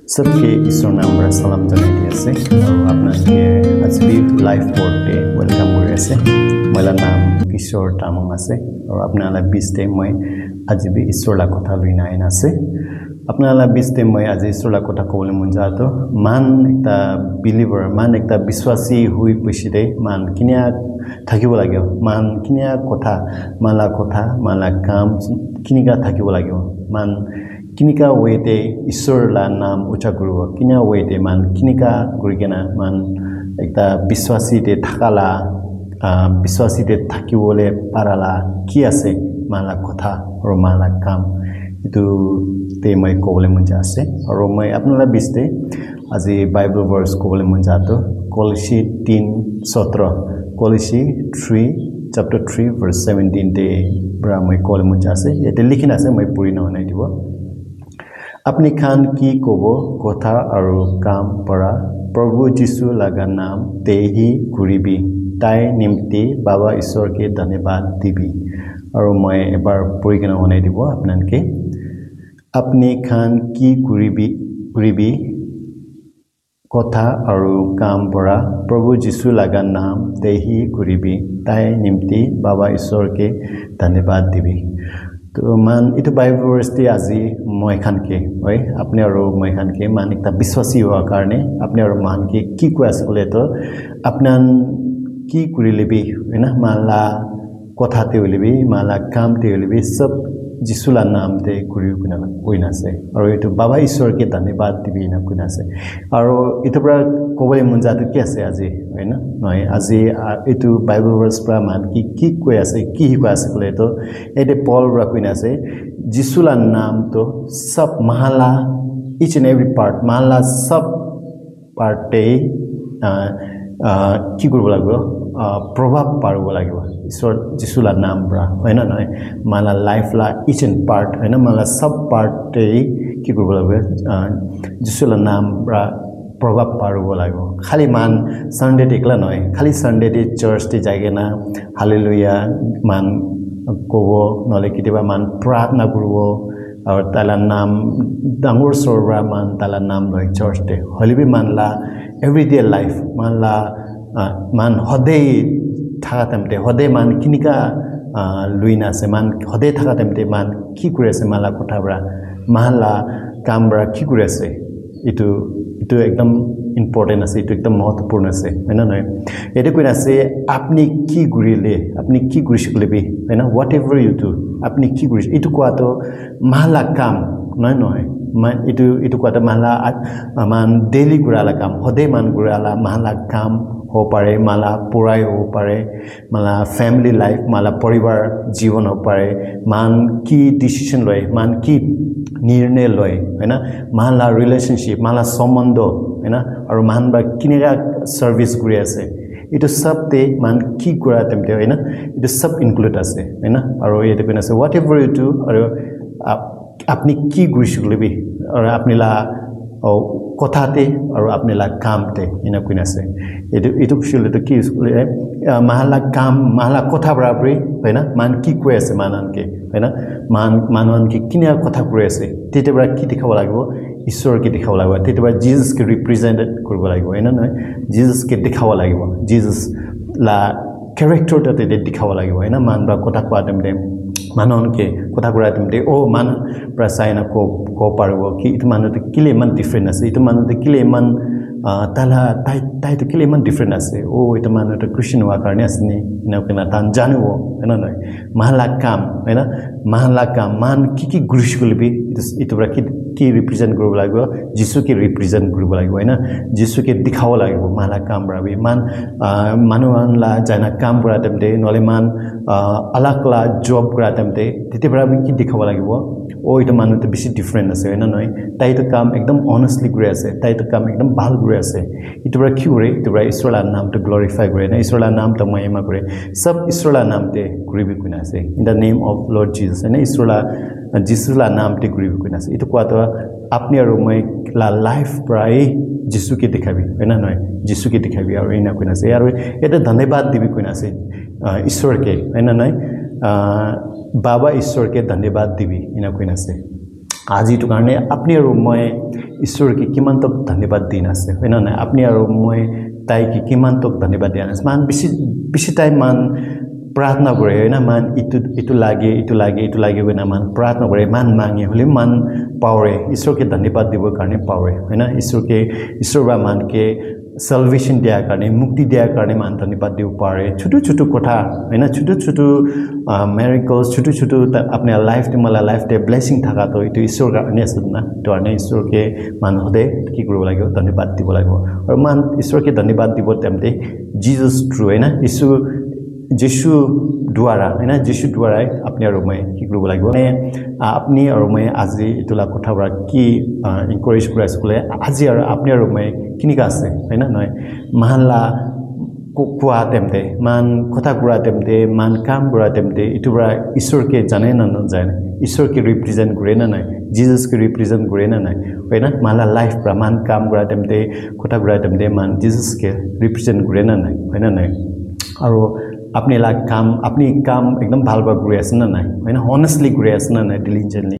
सबके ईश्वर नाम रा सलाम जनाई আছে और आपनाके आज भी लाइफ बोर्डे वेलकम কৰি আছে मला नाम किशोर तामाङ আছে और आपनाला बिचते মই आज भी ईश्वरला কথা লৈ নাইন আছে आपनाला बिचते মই आज ईश्वरला কথা কবলৈ মন যাতো মান একটা বিলিভাৰ মান একটা বিশ্বাসী হৈ পছিতে মান কিনিয়া থাকিব লাগে মান কিনিয়া মালা কাম কিনিকা থাকিব লাগে মান किनिका वेते ईश्वरला नाम उच्चार करिब किना वेते मान किनिका गरिकेना मान एकटा विश्वासीते थाकाला विश्वासीते থাকিবলে पाराला কি আছে माला কথা আৰু माला কাম इतु ते মই কবলে মন আছে আৰু মই আপোনালা বিচতে আজি বাইবেল ভাৰ্স কবলে মন যাতো কলসী 3:17 কলসী 3 chapter 3 verse 17 তে ব্ৰা মই কবলে মন আছে এতে লিখিনা আছে মই পঢ়ি নাই দিব अपनी खान की कोबो कोथा और काम परा प्रभु जीशु लगा नाम ते ही घुरीबी ताई निम्ति बाबा ईश्वर के धन्यवाद दिबी और मैं एबार परिगणना होने दिबो आपनानके अपनी खान की घुरीबी कोथा और काम परा प्रभु जीशु लगा नाम ते ही घुरीबी ताई निम्ति बाबा ईश्वर के धन्यवाद दिबी तो मान इतो बाइबल वर्स ती আজি মই খানকে হয় আপনি আৰু মই খানকে মান একটা বিশ্বাসী হোৱা কাৰণে আপনি আৰু মানকে কি কৈ আছে বলে তো আপনান কি কৰিলেবি हैन माला কথাতে হলিবি माला কামতে হলিবি সব যিশুলা নামতে কৰিও কইনা আছে আৰু এটো বাবা ঈশ্বৰকে ধন্যবাদ দিবি না কইনা আছে আৰু ইটো পৰা কবলে মন যাটো কি আছে আজি हैन নহয় আজি এটো বাইবেল ভাৰ্স পৰা মান কি কৈ আছে কি হিকো আছে বলে তো এতে পল ৰা কইনা আছে যিশুলা নাম তো সব মালা each and every part মালা সব পার্টে কি কৰিব লাগিব प्रभाव पारब লাগিব ईश्वर যিশুলা नाम ब्रा हैन নহয় माला लाइफ ला each and part हैन माला सब पार्ट কি কৰিব লাগিব যিশুলা नाम ब्रा प्रभाव पारब লাগিব खाली मान संडे टेकला নহয় खाली संडे दे चर्च दे जायगेना हालेलुया मान কবো নলে কিবা মান प्रार्थना কৰিব और ताला नाम डांगोर सरबा मान ताला नाम लय चर्च दे हलिबि मानला एवरीडे लाइफ मानला मान हदे थाका तमते हदे मान किनिका लुइना से मान हदे थाका तमते मान की करे से माला कोठाबरा माला कामबरा की करे से इटु एकदम इम्पोर्टेन्ट আছে इटु एकदम महत्वपूर्ण আছে हैन নহয় এতে কইনা আছে আপনি কি গুৰিলে আপনি কি গুৰিছিলেবি हैन व्हाट एवर यू डू আপনি কি গুৰিছ ইটু কোৱাটো মালা কাম নহয় নহয় মান ইটু কোৱাটো মালা মান ডেইলি গুৰালা কাম হদে মান গুৰালা মালা কাম हो पारे माला पुराई हो पारे माला फैमिली लाइफ माला परिवार जीवन हो पारे मान की डिसीजन लय मान की निर्णय लय हैन माला रिलेशनशिप माला सम्बन्ध हैन और मान बा किनेगा सर्विस गुरि আছে इतो सब ते मान की गुरा तमते हैन इतो सब इन्क्लूड আছে हैन और एते कोन আছে व्हाट एवर यू डू और আপনি কি গুৰিছিলেবি और आपनिला কথাতে আৰু आपनिला कामते इना कुइन আছে एतो खुसिले त के माला काम माला কথা बराबरी हैन मान की কৈ আছে माननके हैन माननके किने কথা কৈ আছে तेतेबरा की देखाब লাগিব ईश्वर के देखाब লাগিব तेतेबरा जीसस के रिप्रेजेंटेड কৰিব লাগিব हैन নহয় जीसस के देखाब লাগিব जीसस ला कैरेक्टर तते देखाब লাগিব हैन मानबा কথা কোৱা তেমতে माननके কথা कुरा तेमते ओ मान प्रसायना को पारबो कि इतो मानते किले मन डिफरेंट আছে इतो मानते किले मन ताला ताई तो किले मन डिफरेंट আছে ओ इतो मानते क्रिश्चियन वा कारणे आसनी इनाकना तान जानुओ हैन নহয় माला काम हैन माला काम मान की गुरिसकुलबि इतो बरा की रिप्रेजेंट কৰিব লাগিব যিশু के रिप्रेजेंट কৰিব লাগিব हैन যিশু के देखाব লাগিব माला काम बराबि मान मानुनला जाना काम কৰা তেমতে নলে मान अलगला जॉब কৰা তেমতে তেতে बराबि की देखाব লাগিব ओ इतो मानुते बेसी डिफरेंट আছে हैन নহয় তাই তো কাম একদম অনেস্টলি কৰি আছে তাই তো কাম একদম ভাল কৰি আছে ইটো বৰা কি কৰে ইটো বৰা ঈশ্বৰলা নামটো গ্লোৰিফাই কৰে না ঈশ্বৰলা নামটো মহিমা কৰে সব ঈশ্বৰলা নামতে কৰিবি কুনা আছে in the name of Lord Jesus हैन ঈশ্বৰলা যিশুলা নামতে কৰিবি কুনা আছে ইটো কোৱাটো আপনি আৰু মই লা লাইফ প্ৰায় যিশুকে দেখাবি हैन নহয় যিশুকে দেখাবি আৰু ইনা কুনা আছে আৰু এটা ধন্যবাদ দিবি কুনা আছে ঈশ্বৰকে हैन নহয় बाबा ईश्वर के धन्यवाद दिबी इना कोइन আছে আজি এইটো কাৰণে আপুনি আৰু মই ঈশ্বৰকে কিমানটো ধন্যবাদ দিন আছে হয় না নাই আপুনি আৰু মই তাইকে কিমানটো ধন্যবাদ দিয়া আছে মান বেছি টাইম মান प्रार्थना करे हैन मान इतु लागे हैन मान प्रार्थना करे मान मांगे होले मान पावरे ईश्वर के धन्यवाद दिबो कारणे पावरे हैन ईश्वर बा मान के सल्वेशन दिया कारणे मुक्ति दिया कारणे मान धन्यवाद दिबो पारे छोटो कथा हैन छोटो मिरेकल्स छोटो अपने लाइफ ते मला लाइफ ते ब्लेसिंग थाका तो इतु ईश्वर का अन्य सदना तो अन्य ईश्वर के मान हदे की करबो लाग्यो धन्यवाद दिबो लाग्यो और मान ईश्वर के धन्यवाद दिबो तेमते जीसस ट्रू हैन जीशु द्वारा है ना जीशु द्वारा अपने और मैं की करबो লাগিব মানে আপনি আর मैं আজি ইতলা কথাবৰা কি এনকারেজ কৰি আছিলে আজি আৰু আপনি আৰু मैं কিনিকা আছে হয় না নয় মানলা কোৱা তেমতে মান কথা কোৱা তেমতে মান কাম কৰা তেমতে ইটোবৰা ঈশ্বৰকে জানে না জানে ঈশ্বৰকে ৰিপ্ৰেজেন্ট কৰে না নাই जीससকে ৰিপ্ৰেজেন্ট কৰে না নাই হয় না মানলা লাইফ পৰা মান কাম কৰা তেমতে কথা কোৱা তেমতে মান जीससকে ৰিপ্ৰেজেন্ট কৰে না নাই হয় না নাই আৰু अपने काम एकदम भालबा गुरे आसन ना है ना हॉनेस्टली गुरे आसन ना डिलिजेंटली